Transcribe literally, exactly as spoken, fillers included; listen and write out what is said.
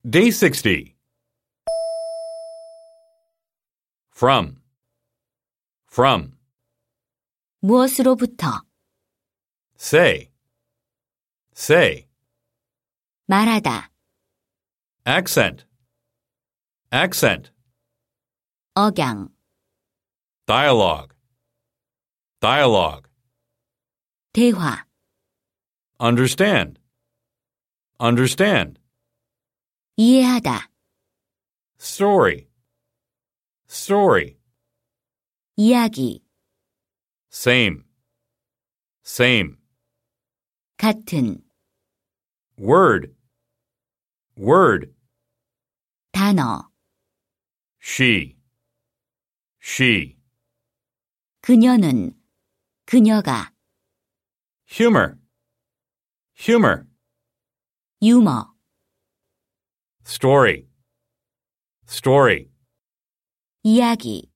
Day sixty. From. From. 무엇으로부터 Say. Say. 말하다 Accent. Accent. 억양 Dialogue. Dialogue. 대화 Understand. Understand. 이해하다 Story. Story. 이야기 Same. Same. 같은 Word. Word. 단어 She. She. 그녀는 그녀가 Humor. Humor. 유머 Story. Story. 이야기